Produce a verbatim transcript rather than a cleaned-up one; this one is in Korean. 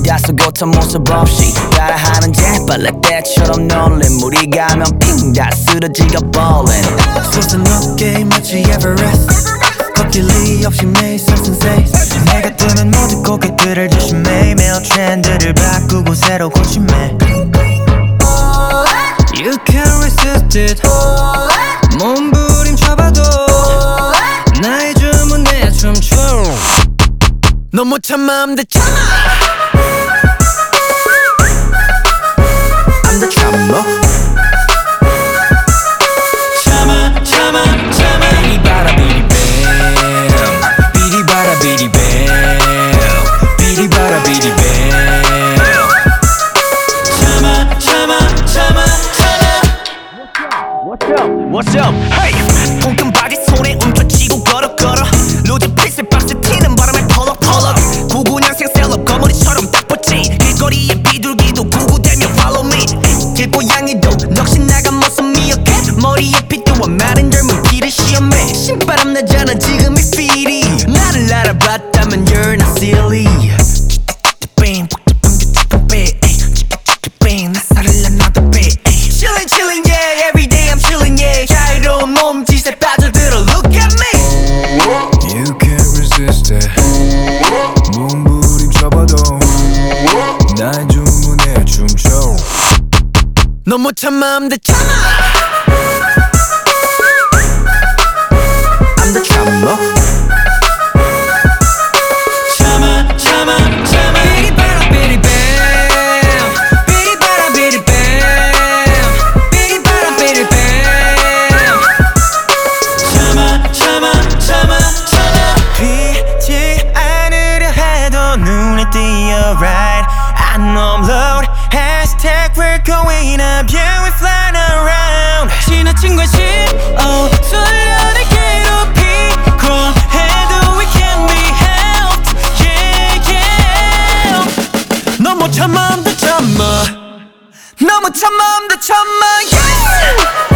다소곳한 모습 없이 따라하는 재빨래 때처럼 놀린 물이 가면 핑 다 쓰러지가 ballin'. 솟은 어깨 마치 에버레스트 걷길이 없이 매일 설승세 내가 뜨면 모든 고객들을 조심해 매일 트렌드를 바꾸고 새로 고침해 You can't resist it 몸부림쳐봐도 나의 주문에 춤춰 넌 못 참아 I'm the 참아 I'm the 참아 참아 참아 참아 비리바라 비리뱀 비리바라 비리뱀 비리바라 비리뱀 참아 참아 참아 참아 What's up? What's up? Hey! 통큰 바지 손에 움켜쥐고 걸어 걸어 루즈 핏을 박스 튀는 바람에 펄럭펄럭 구구년생 셀럽 거머리처럼 딱 붙지 길거리에 비둘기도 구구대며 follow me 길고양이도 넋이 나간 모습 미역해 머리에 핏대와 마른 젊은 피를 시험해 신바람 나잖아 지금 이 필이 나를 알아봤다면 you're not silly Chillin' chillin' yeah every day I'm chillin' yeah 자유로운 몸짓에 빠져들어 look at me You can't resist it 몸부림쳐봐도 나의 주문에 춤춰 넌 못 참아 I'm the 참아 I'm the 참아 참아 참아 참아 비리바라 비리뱀 비리바라 비리뱀 비리바라 비리뱀 참아 참아 참아 참아 피지 않으려 해도 눈에 띄어 right I know I'm load Hashtag we're going up yeah we flying around 지나친 관심 oh 돌려 내 괴롭히고 해도 we can be helped yeah yeah 너 못 참아 I'm the 참아 너 못 참아 I'm the 참아 yeah